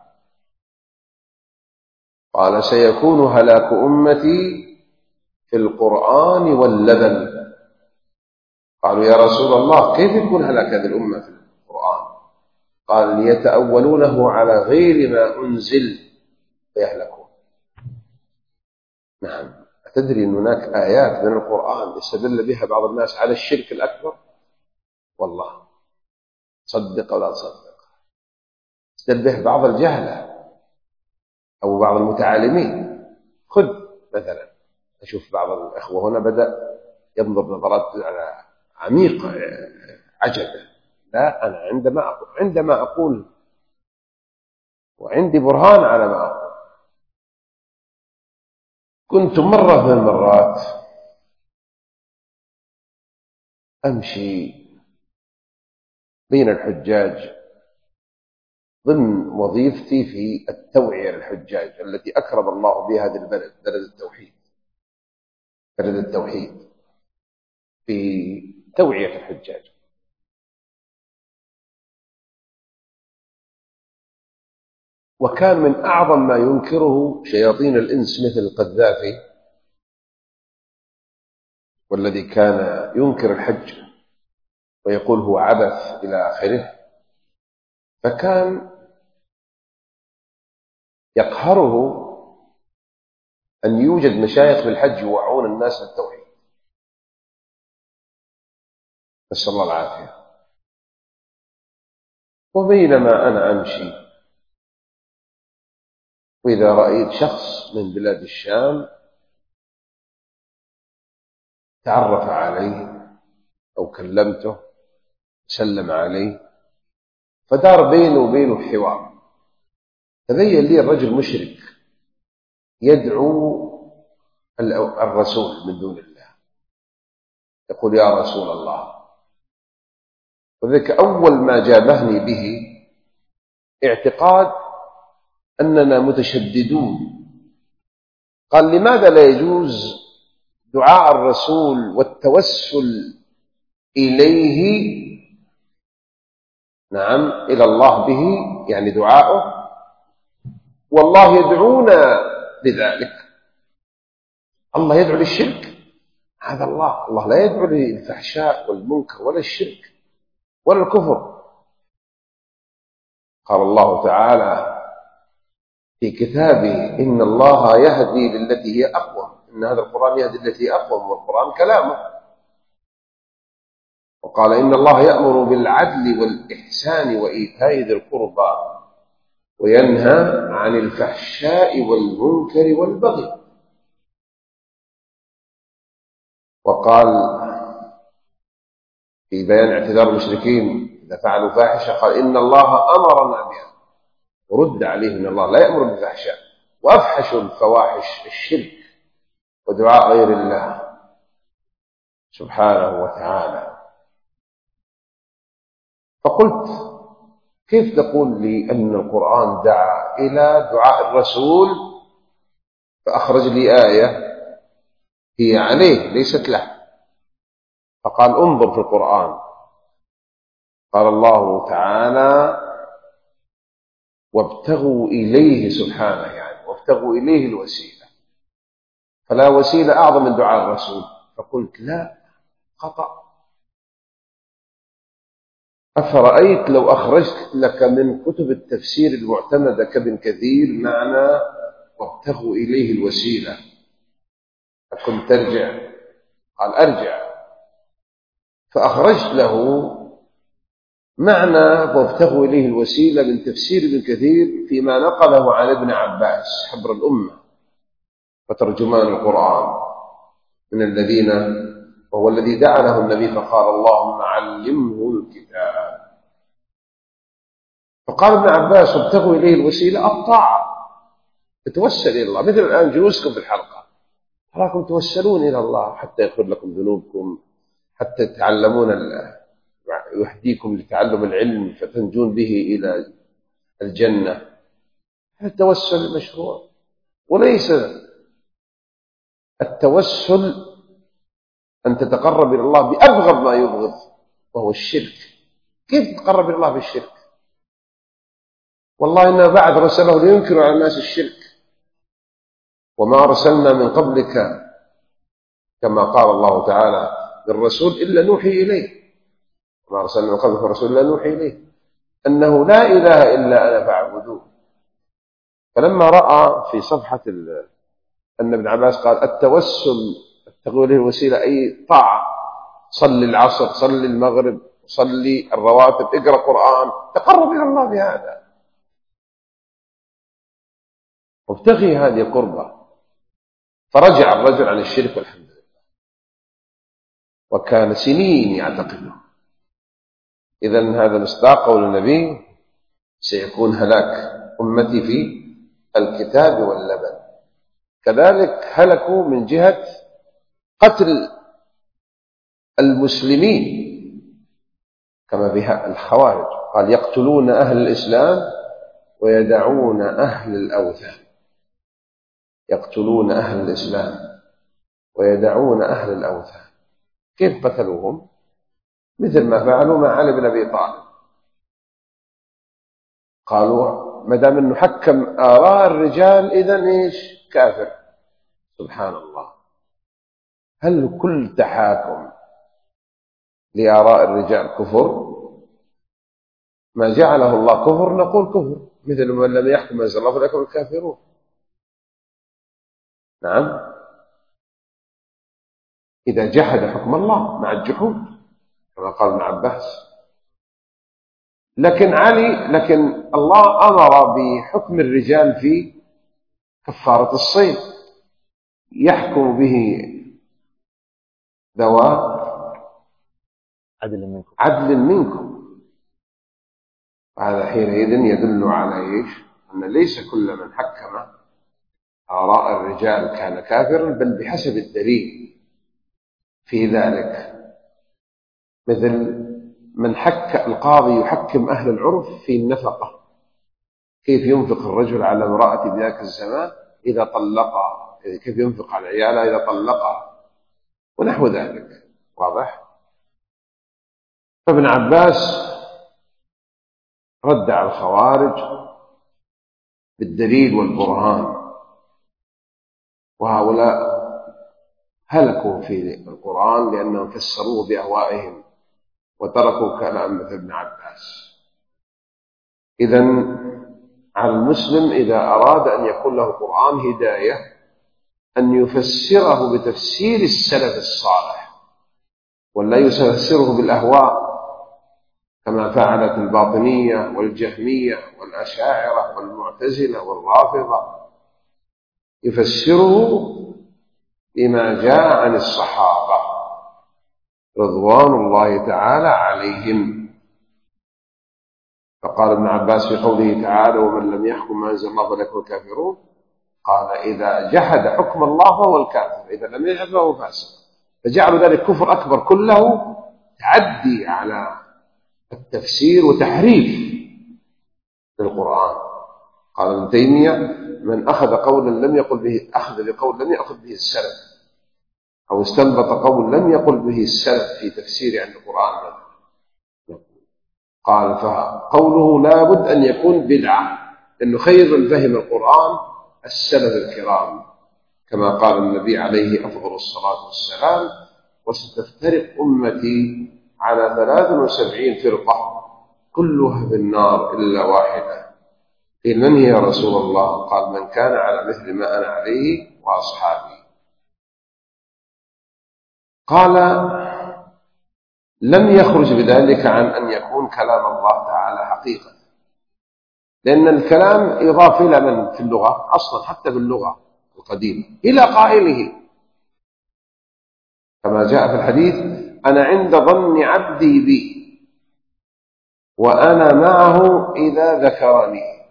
قال سيكون هلاك أمتي في القرآن واللبن. قالوا يا رسول الله كيف يكون هلاك هذه الأمة في القرآن؟ قال ليتأولونه على غير ما أنزل فيهلكون. نعم. أتدري أن هناك آيات من القرآن يستدل بها بعض الناس على الشرك الأكبر؟ والله صدق ولا تصدق، يستدل به بعض الجهلة أو بعض المتعالمين. خذ مثلا، أشوف بعض الأخوة هنا بدأ ينظر نظرات على عميقة عجبة. لا، أنا عندما أقول, عندما أقول وعندي برهان على ما أقول. كنت مرة من المرات أمشي بين الحجاج ضمن وظيفتي في التوعية للحجاج التي أكرم الله بها هذه البلد، بلد التوحيد، بلد التوحيد في توعية الحجاج. وكان من أعظم ما ينكره شياطين الإنس مثل القذافي والذي كان ينكر الحج ويقول هو عبث إلى آخره. فكان يقهره أن يوجد مشايخ بالحج يوعون الناس للتوحيد، نسأل الله العافية. وبينما أنا أمشي وإذا رأيت شخص من بلاد الشام تعرف عليه أو كلمته سلم عليه فدار بينه وبينه حوار. تبين لي الرجل مشرك يدعو الرسول من دون الله، يقول يا رسول الله. وذلك أول ما جابهني به اعتقاد أننا متشددون. قال لماذا لا يجوز دعاء الرسول والتوسل إليه، نعم إلى الله به، يعني دعاؤه، والله يدعونا لذلك. الله يدعو للشرك؟ هذا الله الله لا يدعو للفحشاء والمنكر ولا الشرك ولا الكفر. قال الله تعالى في كتابه إن الله يهدي للتي هي أقوم، إن هذا القرآن يهدي للتي هي أقوم، والقرآن كلامه. وقال إن الله يأمر بالعدل والإحسان وإيتاء ذي القربى وينهى عن الفحشاء والمنكر والبغي. وقال في بيان اعتذار المشركين إذا فعلوا فاحشة قال إن الله أمرنا بها، ورد عليه إن الله لا يأمر بالفحشاء، وأفحش الفواحش الشرك ودعاء غير الله سبحانه وتعالى. فقلت كيف تقول لي أن القرآن دعا إلى دعاء الرسول؟ فأخرج لي آية هي عليه ليست له. فقال انظر في القرآن، قال الله تعالى وابتغوا إليه سبحانه، يعني وابتغوا إليه الوسيلة، فلا وسيلة أعظم من دعاء الرسول. فقلت لا، خطأ. أفرأيت لو أخرجت لك من كتب التفسير المعتمدة كابن كثير معنى وابتغوا إليه الوسيلة، كنت ترجع؟ قال أرجع. فأخرجت له معنى وابتغوا إليه الوسيلة من تفسير ابن كثير فيما نقله عن ابن عباس حبر الأمة وترجمان القرآن من الذين، وهو الذي دعا له النبي فقال اللهم علمه الكتاب. فقال ابن عباس وابتغوا إليه الوسيلة الطاعة، تتوسل إلى الله، مثل الآن جلوسكم في الحلقة تراكم توسلون إلى الله حتى يغفر لكم ذنوبكم، حتى تتعلمون يهديكم لتعلم العلم فتنجون به إلى الجنة. التوسل مشروع، وليس التوسل أن تتقرب إلى الله بأبغض ما يبغض وهو الشرك. كيف تتقرب إلى الله بالشرك؟ والله إنه بعد رسله لينكر على الناس الشرك، وما أرسلنا من قبلك كما قال الله تعالى للرسول إلا نوحي إليه، وما أرسلنا من قبلك الرسول إلا نوحي إليه أنه لا إله إلا أنا فاعبدوه. فلما رأى في صفحة أن ابن عباس قال التوسل ابتغوا إليه الوسيلة أي طاعة، صلي العصر، صلي المغرب، صلي الرواتب، اقرأ قرآن، تقرب إلى الله بهذا وابتغي هذه القربة. فرجع الرجل عن الشرك والحمد لله، وكان سنين يعتقده. إذن هذا مصداق قول النبي سيكون هلاك أمتي في الكتاب واللبن. كذلك هلكوا من جهة قتل المسلمين كما بها الخوارج، قال يقتلون أهل الإسلام ويدعون أهل الأوثان، يقتلون أهل الإسلام ويدعون أهل الأوثان. كيف قتلوهم؟ مثل ما فعلوا مع علي بن أبي طالب، قالوا ما دام انه حكم آراء الرجال إذن إيش؟ كافر. سبحان الله، هل كل تحاكم لآراء الرجال كفر؟ ما جعله الله كفر نقول كفر، مثل من لم يحكم ما أنزل الله فأولئك هم الكافرون. نعم، إذا جحد حكم الله مع الجحود كما قال ابن عباس. لكن علي لكن الله أمر بحكم الرجال في كفارة الصيد، يحكم به ذوى عدل منكم عدل منكم. هذا حينئذ يدل على إيش؟ أن ليس كل من حكم آراء الرجال كان كافرا، بل بحسب الدليل في ذلك. مثل من حك القاضي يحكم أهل العرف في النفقة، كيف ينفق الرجل على امرأة بذاك الزمان إذا طلقها، كيف ينفق على عيالها إذا طلقها، ونحو ذلك. واضح؟ فابن عباس رد على الخوارج بالدليل والبرهان، وهؤلاء هلكوا في القرآن لأنهم فسروه بأهوائهم وتركوا كلام مثل ابن عباس. إذن على المسلم إذا أراد أن يكون له قرآن هداية أن يفسره بتفسير السلف الصالح، ولا يفسره بالأهواء كما فعلت الباطنية والجهمية والأشاعرة والمعتزلة والرافضة. يفسره بما جاء عن الصحابة رضوان الله تعالى عليهم. فقال ابن عباس في قوله تعالى ومن لم يحكم ما أنزل الله فأولئك هم الكافرون، قال إذا جحد حكم الله فهو الكافر، إذا لم يجحد فهو فاسق. فجعلوا ذلك كفر أكبر كله تعدي على التفسير وتحريف للقرآن. قال ابن تيمية من أخذ قولا لم يقل به أخذ بقول لم يأخذ به السلف، أو استنبط قول لم يقل به السلف في تفسير عن القرآن مثلا. قال فقوله لابد أن يكون بدعة، لأنه خير من فهم القرآن السلف الكرام كما قال النبي عليه أفضل الصلاة والسلام وستفترق أمتي على ثلاث وسبعين فرقة كلها في النار إلا واحدة. قيل من هي يا رسول الله؟ قال من كان على مثل ما أنا عليه وأصحابي. قال لم يخرج بذلك عن أن يكون كلام الله تعالى حقيقة، لأن الكلام يضاف إلى من في اللغة أصلا، حتى باللغة القديمة إلى قائله، كما جاء في الحديث: أنا عند ظن عبدي بي وأنا معه إذا ذكرني.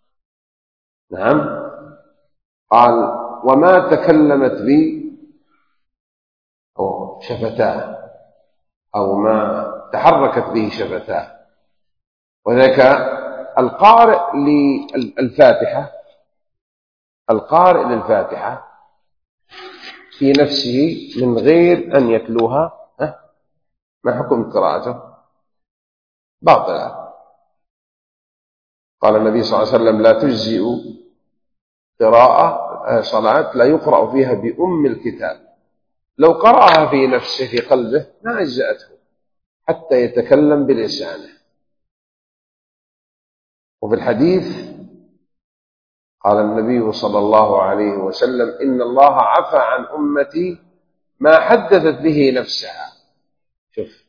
نعم. قال: وما تكلمت بي أو شفتاه، أو ما تحركت به شفتاه. وذلك القارئ للفاتحة القارئ للفاتحة في نفسه من غير أن يتلوها، ما حكم قراءته؟ باطلة. قال النبي صلى الله عليه وسلم: لا تجزئ قراءة صلاة لا يقرأ فيها بأم الكتاب، لو قرأها في نفسه في قلبه ما أجزأته حتى يتكلم بلسانه. وفي الحديث قال النبي صلى الله عليه وسلم: إن الله عفى عن أمتي ما حدثت به نفسها. شوف،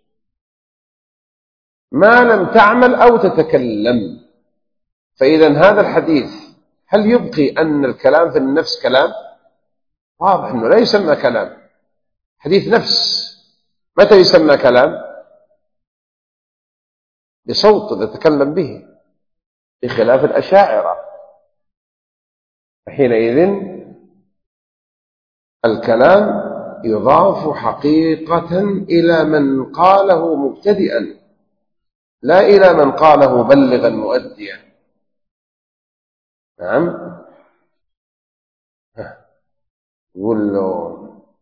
ما لم تعمل أو تتكلم. فإذا هذا الحديث هل يبقي أن الكلام في النفس كلام؟ واضح أنه لا يسمى كلام، حديث نفس. متى يسمى كلام؟ بصوت تتكلم به، بخلاف الأشاعرة، حينئذ الكلام يضاف حقيقة إلى من قاله مبتدئا، لا إلى من قاله بلغا مؤديا. نعم. يقول له: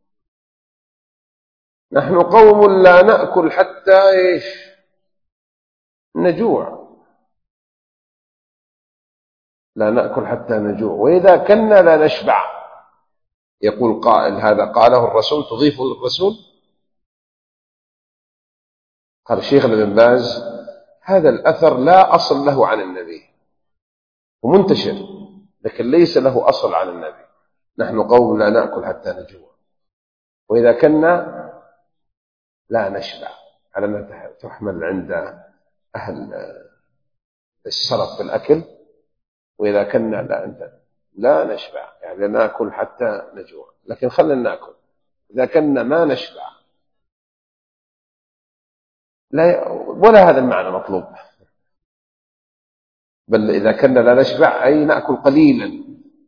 نحن قوم لا نأكل حتى إيش نجوع، لا نأكل حتى نجوع، وإذا كنا لا نشبع. يقول قائل: هذا قاله الرسول، تضيفه للرسول؟ قال الشيخ ابن باز: هذا الأثر لا أصل له عن النبي، ومنتشر لكن ليس له أصل عن النبي. نحن قوم لا نأكل حتى نجوع، وإذا كنا لا نشبع، على ما تحمل عند أهل السرف في الأكل. وإذا كنا لا أنت لا نشبع، يعني نأكل حتى نجوع، لكن خلنا نأكل. إذا كنا ما نشبع لا، ولا هذا المعنى مطلوب، بل إذا كنا لا نشبع أي نأكل قليلا،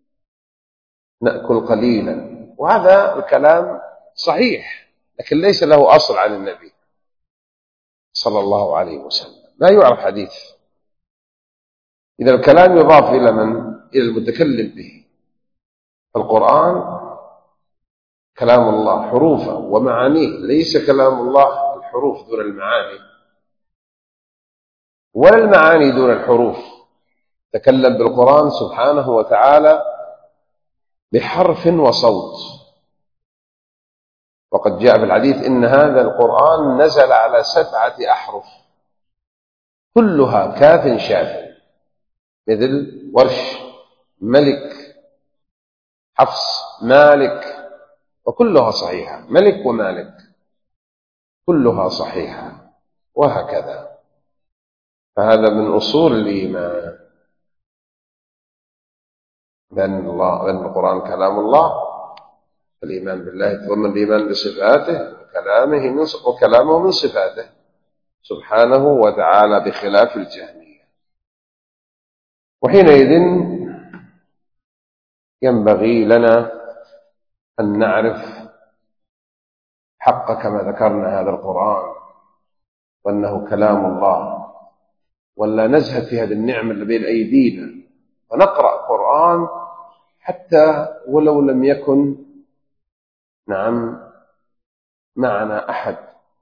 نأكل قليلا. وهذا الكلام صحيح لكن ليس له أصل عن النبي صلى الله عليه وسلم، لا يعرف حديث. إذا الكلام يضاف إلى من؟ إلى المتكلم به. القرآن كلام الله حروفه ومعانيه، ليس كلام الله الحروف دون المعاني، ولا المعاني دون الحروف. تكلم بالقرآن سبحانه وتعالى بحرف وصوت. وقد جاء في الحديث: إن هذا القرآن نزل على سبعة أحرف كلها كاف شاف، مثل ورش، ملك، حفص، مالك، وكلها صحيحة. ملك ومالك كلها صحيحة، وهكذا. فهذا من أصول الإيمان، بأن الله بأن القرآن كلام الله. الإيمان بالله يتضمن الإيمان بصفاته وكلامه من وكلامه من صفاته سبحانه وتعالى، بخلاف الجهمية. وحينئذ ينبغي لنا أن نعرف حق كما ذكرنا هذا القرآن، وأنه كلام الله، ولا نزهد في هذه النعمة اللي بين أيدينا ونقرأ قرآن حتى ولو لم يكن نعم معنا أحد،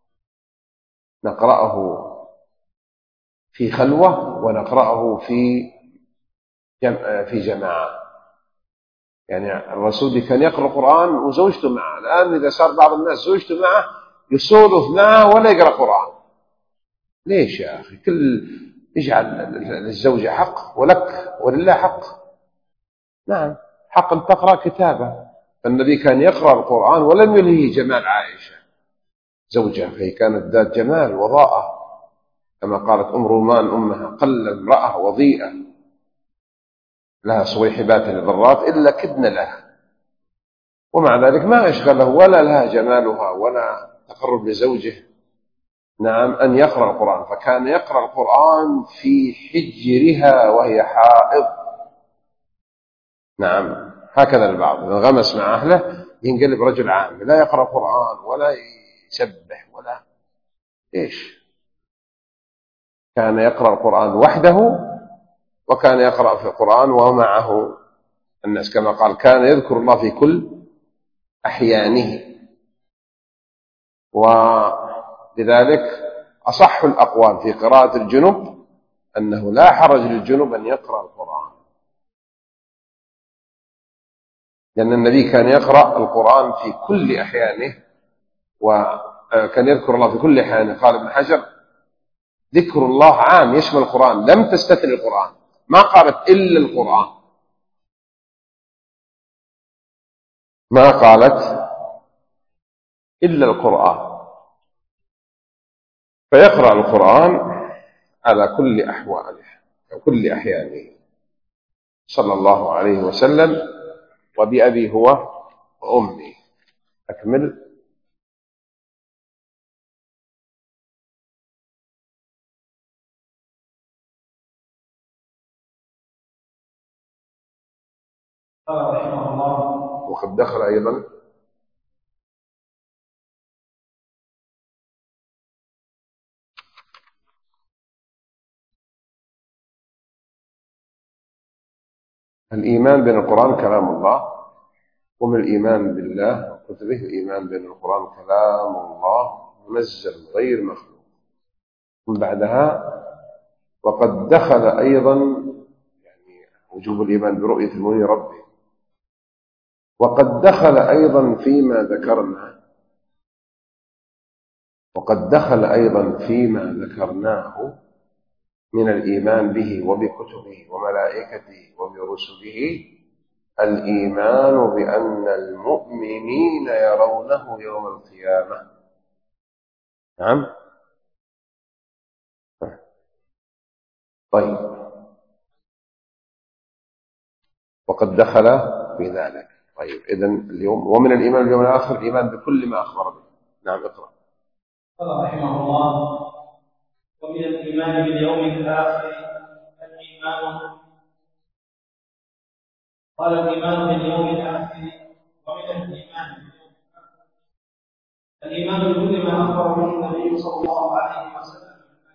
نقرأه في خلوة ونقرأه في جمع في جماعة. يعني الرسول كان يقرأ القرآن وزوجته معه. الآن إذا صار بعض الناس زوجته معه يسولف معه ولا يقرأ قرآن. ليش يا أخي؟ كل اجعل للزوجة حق ولك ولله حق. نعم، حق أن تقرأ كتابه. فالنبي كان يقرأ القرآن ولم يلهي جمال عائشة، زوجها، فهي كانت ذات جمال وضاءة، كما قالت أم رومان أمها: قل امرأة وضيئة لها صويحبات للضرات إلا كدن لها. ومع ذلك ما أشغله ولا لها جمالها ولا تقرب لزوجه نعم أن يقرأ القرآن، فكان يقرأ القرآن في حجرها وهي حائض. نعم هكذا البعض انغمس مع أهله ينقلب رجل عام لا يقرأ القرآن ولا يسبح ولا إيش. كان يقرأ القرآن وحده، وكان يقرأ في القرآن ومعه الناس، كما قال: كان يذكر الله في كل أحيانه. ولذلك أصح الأقوال في قراءة الجنب أنه لا حرج للجنب أن يقرأ القرآن، لأن النبي كان يقرأ القرآن في كل أحيانه، وكان يذكر الله في كل أحيانه. قال ابن حجر: ذكر الله عام يشمل القرآن، لم تستثني القرآن، ما قالت إلا القرآن، ما قالت إلا القرآن. فيقرأ القرآن على كل أحواله وكل أحيانه صلى الله عليه وسلم. وبأبي هو وأمي. أكمل. قال رحمه الله: وقد دخل أيضا الإيمان بأن القرآن كلام الله، ومن الإيمان بالله وكتبه الإيمان بأن القرآن كلام الله منزل غير مخلوق. من بعدها وقد دخل أيضا يعني وجوب الإيمان برؤية المولي ربه. وقد دخل أيضا فيما ذكرنا وقد دخل أيضا فيما ذكرناه من الإيمان به وبكتبه وملائكته وبرسله الإيمان بأن المؤمنين يرونه يوم القيامة. نعم. طيب، وقد دخل في ذلك. طيب، إذن اليوم ومن الإيمان باليوم الآخر الإيمان بكل ما أخبر به. نعم اقرأ. قال رحمه الله: ومن الإيمان باليوم الآخر الإيمان قال الإيمان باليوم الآخر ومن الإيمان باليوم الآخر الإيمان بكل ما أخبر به النبي صلى الله عليه وسلم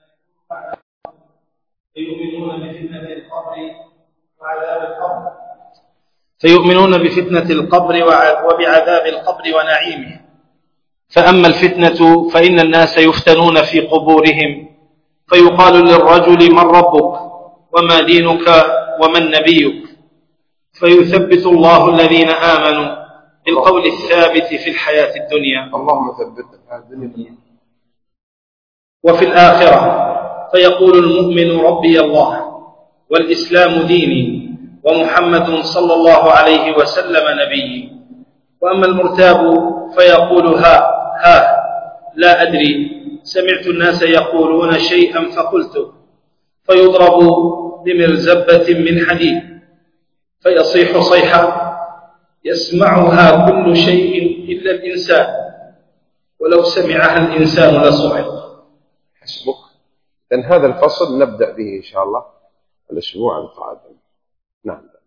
فيؤمنون بفتنة القبر وعذاب القبر فيؤمنون بفتنة القبر وبعذاب القبر ونعيمه. فأما الفتنة فإن الناس يفتنون في قبورهم، فيقال للرجل: من ربك وما دينك ومن نبيك؟ فيثبت الله الذين آمنوا بالقول الثابت في الحياة الدنيا، اللهم ثبتنا في هذه الدنيا، وفي الآخرة فيقول المؤمن: ربي الله والإسلام ديني ومحمد صلى الله عليه وسلم نبيي. وأما المرتاب فيقول: ها ها لا أدري، سمعت الناس يقولون شيئا فقلته، فيضرب بمرزبة من حديد فيصيح صيحة يسمعها كل شيء إلا الإنسان، ولو سمعها الإنسان لصعق. حسبك. إذن هذا الفصل نبدأ به إن شاء الله الأسبوع القادم. نعم.